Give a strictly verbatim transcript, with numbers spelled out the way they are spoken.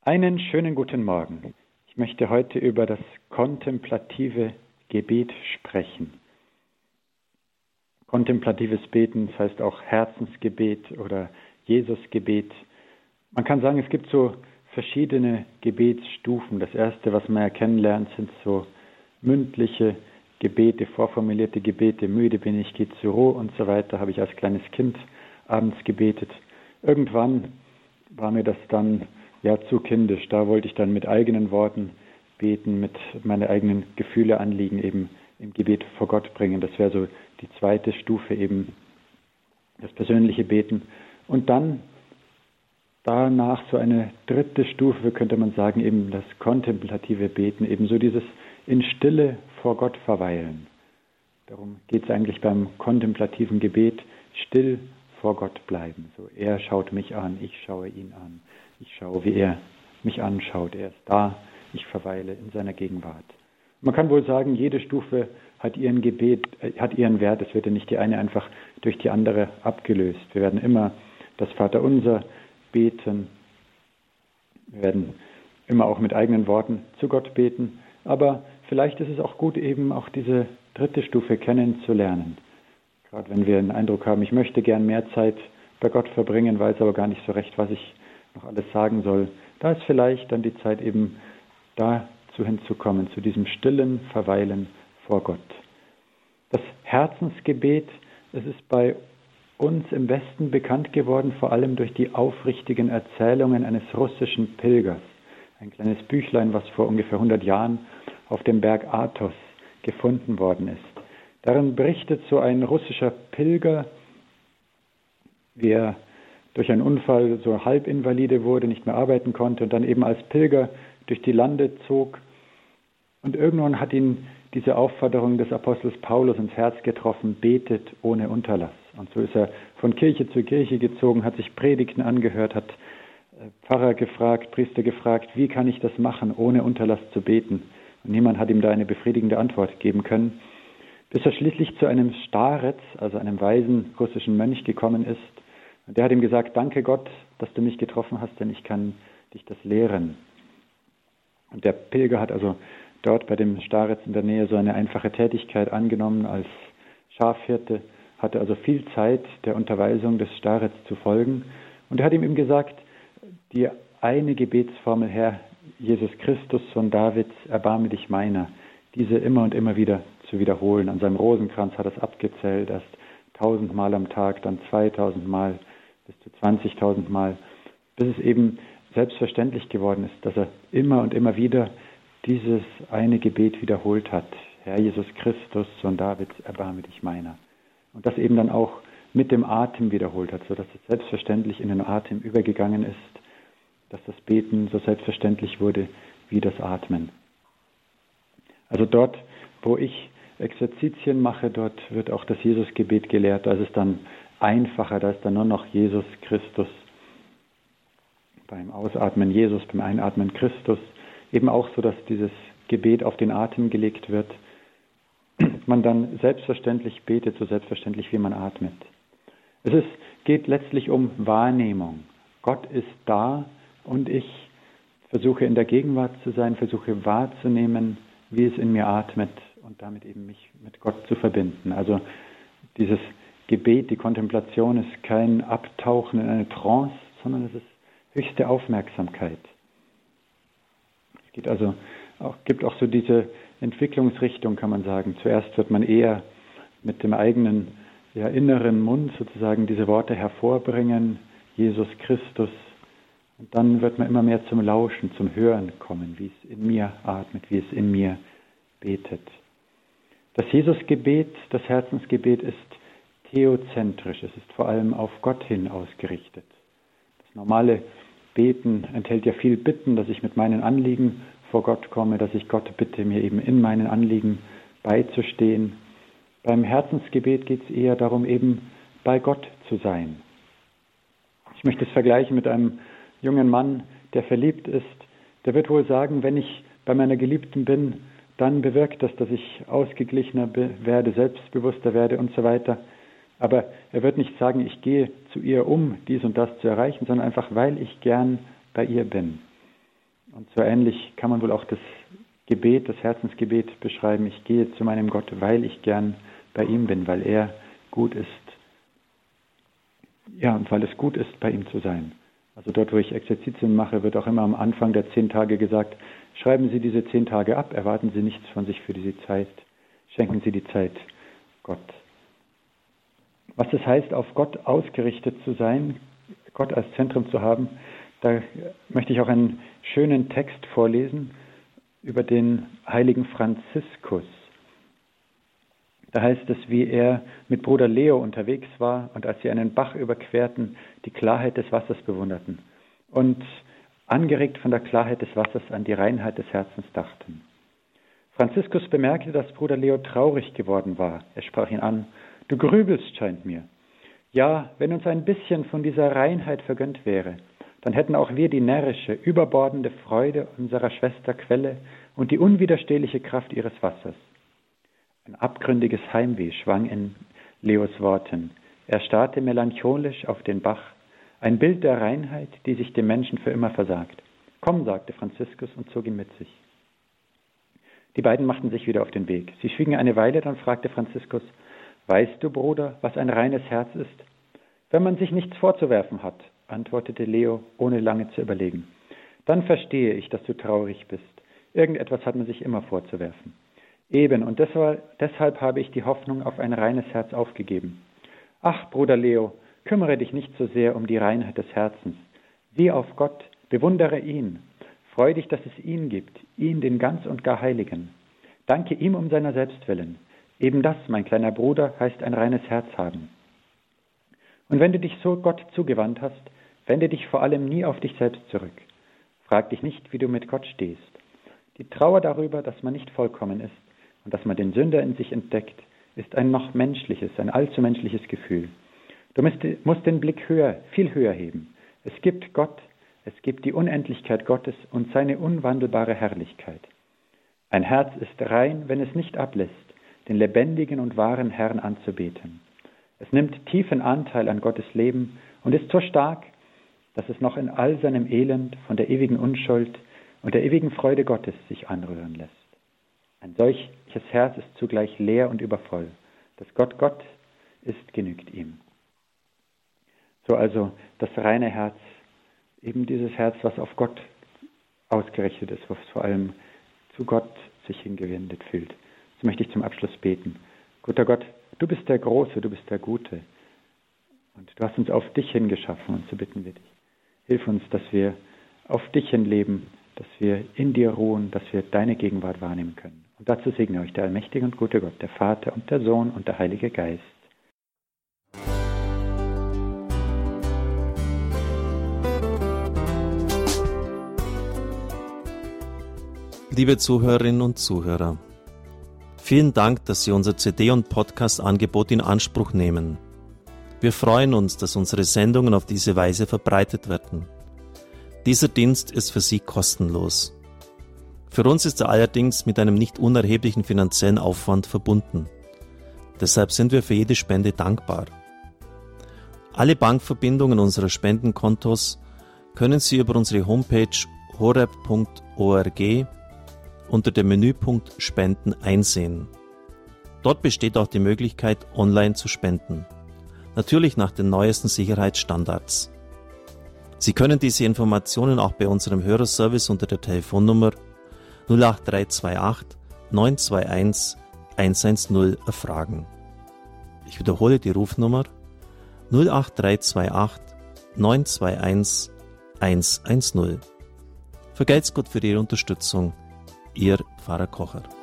Einen schönen guten Morgen. Ich möchte heute über das kontemplative Gebet sprechen. Kontemplatives Beten, das heißt auch Herzensgebet oder Jesusgebet. Man kann sagen, es gibt so verschiedene Gebetsstufen. Das erste, was man ja kennenlernt, sind so mündliche Gebete, vorformulierte Gebete. Müde bin ich, geh zur Ruhe und so weiter, habe ich als kleines Kind abends gebetet. Irgendwann war mir das dann ja zu kindisch. Da wollte ich dann mit eigenen Worten beten, mit meine eigenen Gefühle, Anliegen eben im Gebet vor Gott bringen. Das wäre so die zweite Stufe, eben das persönliche Beten. Und dann danach so eine dritte Stufe, könnte man sagen, eben das kontemplative Beten, eben so dieses in Stille vor Gott verweilen. Darum geht es eigentlich beim kontemplativen Gebet, still vor Gott bleiben. So, er schaut mich an, ich schaue ihn an. Ich schaue, wie er mich anschaut. Er ist da, ich verweile in seiner Gegenwart. Man kann wohl sagen, jede Stufe hat ihren Gebet, äh, hat ihren Wert. Es wird ja nicht die eine einfach durch die andere abgelöst. Wir werden immer das Vaterunser beten. Wir werden immer auch mit eigenen Worten zu Gott beten. Aber vielleicht ist es auch gut, eben auch diese dritte Stufe kennenzulernen. Gerade wenn wir den Eindruck haben, ich möchte gern mehr Zeit bei Gott verbringen, weiß aber gar nicht so recht, was ich noch alles sagen soll. Da ist vielleicht dann die Zeit eben dazu hinzukommen, zu diesem stillen Verweilen vor Gott. Das Herzensgebet, es ist bei uns im Westen bekannt geworden, vor allem durch die aufrichtigen Erzählungen eines russischen Pilgers. Ein kleines Büchlein, was vor ungefähr hundert Jahren auf dem Berg Athos gefunden worden ist. Darin berichtet so ein russischer Pilger, wie er durch einen Unfall so halbinvalide wurde, nicht mehr arbeiten konnte und dann eben als Pilger durch die Lande zog. Und irgendwann hat ihn diese Aufforderung des Apostels Paulus ins Herz getroffen, betet ohne Unterlass. Und so ist er von Kirche zu Kirche gezogen, hat sich Predigten angehört, hat Pfarrer gefragt, Priester gefragt, wie kann ich das machen, ohne Unterlass zu beten? Und niemand hat ihm da eine befriedigende Antwort geben können, bis er schließlich zu einem Starez, also einem weisen russischen Mönch, gekommen ist. Und der hat ihm gesagt, danke Gott, dass du mich getroffen hast, denn ich kann dich das lehren. Und der Pilger hat also dort bei dem Starez in der Nähe so eine einfache Tätigkeit angenommen als Schafhirte, hatte also viel Zeit, der Unterweisung des Starez zu folgen. Und er hat ihm eben gesagt, die eine Gebetsformel, Herr Jesus Christus, Sohn Davids, erbarme dich meiner, diese immer und immer wieder zu wiederholen. An seinem Rosenkranz hat er es abgezählt, erst tausendmal am Tag, dann zweitausendmal, bis zu zwanzigtausendmal, bis es eben selbstverständlich geworden ist, dass er immer und immer wieder dieses eine Gebet wiederholt hat. Herr Jesus Christus, Sohn Davids, erbarme dich meiner. Und das eben dann auch mit dem Atem wiederholt hat, sodass es selbstverständlich in den Atem übergegangen ist, dass das Beten so selbstverständlich wurde wie das Atmen. Also dort, wo ich Exerzitien mache, dort wird auch das Jesusgebet gelehrt. Da ist es dann einfacher, da ist dann nur noch Jesus Christus. Beim Ausatmen Jesus, beim Einatmen Christus. Eben auch so, dass dieses Gebet auf den Atem gelegt wird. Man dann selbstverständlich betet, so selbstverständlich wie man atmet. Es ist, geht letztlich um Wahrnehmung. Gott ist da und ich versuche in der Gegenwart zu sein, versuche wahrzunehmen, wie es in mir atmet und damit eben mich mit Gott zu verbinden. Also dieses Gebet, die Kontemplation ist kein Abtauchen in eine Trance, sondern es ist höchste Aufmerksamkeit. Es geht also auch, gibt auch so diese Entwicklungsrichtung, kann man sagen. Zuerst wird man eher mit dem eigenen ja, inneren Mund sozusagen diese Worte hervorbringen, Jesus Christus. Und dann wird man immer mehr zum Lauschen, zum Hören kommen, wie es in mir atmet, wie es in mir betet. Das Jesusgebet, das Herzensgebet ist theozentrisch. Es ist vor allem auf Gott hin ausgerichtet. Das normale Beten enthält ja viel Bitten, dass ich mit meinen Anliegen vor Gott komme, dass ich Gott bitte, mir eben in meinen Anliegen beizustehen. Beim Herzensgebet geht es eher darum, eben bei Gott zu sein. Ich möchte es vergleichen mit einem jungen Mann, der verliebt ist. Der wird wohl sagen, wenn ich bei meiner Geliebten bin, dann bewirkt das, dass ich ausgeglichener werde, selbstbewusster werde und so weiter. Aber er wird nicht sagen, ich gehe zu ihr, um dies und das zu erreichen, sondern einfach, weil ich gern bei ihr bin. Und so ähnlich kann man wohl auch das Gebet, das Herzensgebet beschreiben. Ich gehe zu meinem Gott, weil ich gern bei ihm bin, weil er gut ist. Ja, und weil es gut ist, bei ihm zu sein. Also dort, wo ich Exerzitien mache, wird auch immer am Anfang der zehn Tage gesagt, schreiben Sie diese zehn Tage ab, erwarten Sie nichts von sich für diese Zeit, schenken Sie die Zeit Gott. Was es heißt, auf Gott ausgerichtet zu sein, Gott als Zentrum zu haben, da möchte ich auch einen schönen Text vorlesen über den heiligen Franziskus. Da heißt es, wie er mit Bruder Leo unterwegs war und als sie einen Bach überquerten, die Klarheit des Wassers bewunderten und angeregt von der Klarheit des Wassers an die Reinheit des Herzens dachten. Franziskus bemerkte, dass Bruder Leo traurig geworden war. Er sprach ihn an: Du grübelst, scheint mir. Ja, wenn uns ein bisschen von dieser Reinheit vergönnt wäre, dann hätten auch wir die närrische, überbordende Freude unserer Schwester Quelle und die unwiderstehliche Kraft ihres Wassers. Ein abgründiges Heimweh schwang in Leos Worten. Er starrte melancholisch auf den Bach, ein Bild der Reinheit, die sich dem Menschen für immer versagt. Komm, sagte Franziskus und zog ihn mit sich. Die beiden machten sich wieder auf den Weg. Sie schwiegen eine Weile, dann fragte Franziskus: Weißt du, Bruder, was ein reines Herz ist? Wenn man sich nichts vorzuwerfen hat, antwortete Leo, ohne lange zu überlegen. Dann verstehe ich, dass du traurig bist. Irgendetwas hat man sich immer vorzuwerfen. Eben, und deshalb, deshalb habe ich die Hoffnung auf ein reines Herz aufgegeben. Ach, Bruder Leo, kümmere dich nicht so sehr um die Reinheit des Herzens. Sieh auf Gott, bewundere ihn. Freu dich, dass es ihn gibt, ihn, den ganz und gar Heiligen. Danke ihm um seiner selbst willen. Eben das, mein kleiner Bruder, heißt ein reines Herz haben. Und wenn du dich so Gott zugewandt hast, wende dich vor allem nie auf dich selbst zurück. Frag dich nicht, wie du mit Gott stehst. Die Trauer darüber, dass man nicht vollkommen ist und dass man den Sünder in sich entdeckt, ist ein noch menschliches, ein allzu menschliches Gefühl. Du musst den Blick höher, viel höher heben. Es gibt Gott, es gibt die Unendlichkeit Gottes und seine unwandelbare Herrlichkeit. Ein Herz ist rein, wenn es nicht ablässt, den lebendigen und wahren Herrn anzubeten. Es nimmt tiefen Anteil an Gottes Leben und ist so stark, dass es noch in all seinem Elend von der ewigen Unschuld und der ewigen Freude Gottes sich anrühren lässt. Ein solches Herz ist zugleich leer und übervoll. Dass Gott Gott ist, genügt ihm. So also das reine Herz, eben dieses Herz, was auf Gott ausgerichtet ist, was vor allem zu Gott sich hingewendet fühlt. So möchte ich zum Abschluss beten. Guter Gott, du bist der Große, du bist der Gute. Und du hast uns auf dich hingeschaffen, und so bitten wir dich. Hilf uns, dass wir auf dich hin leben, dass wir in dir ruhen, dass wir deine Gegenwart wahrnehmen können. Und dazu segne euch der allmächtige und gute Gott, der Vater und der Sohn und der Heilige Geist. Liebe Zuhörerinnen und Zuhörer, vielen Dank, dass Sie unser C D- und Podcast-Angebot in Anspruch nehmen. Wir freuen uns, dass unsere Sendungen auf diese Weise verbreitet werden. Dieser Dienst ist für Sie kostenlos. Für uns ist er allerdings mit einem nicht unerheblichen finanziellen Aufwand verbunden. Deshalb sind wir für jede Spende dankbar. Alle Bankverbindungen unserer Spendenkontos können Sie über unsere Homepage horeb punkt org unter dem Menüpunkt Spenden einsehen. Dort besteht auch die Möglichkeit, online zu spenden. Natürlich nach den neuesten Sicherheitsstandards. Sie können diese Informationen auch bei unserem Hörerservice unter der Telefonnummer null acht drei zwei acht neun zwei eins eins eins null erfragen. Ich wiederhole die Rufnummer null acht drei zwei acht neun zwei eins eins eins null. Vergelt's Gott für Ihre Unterstützung. Ihr Pfarrer Kocher.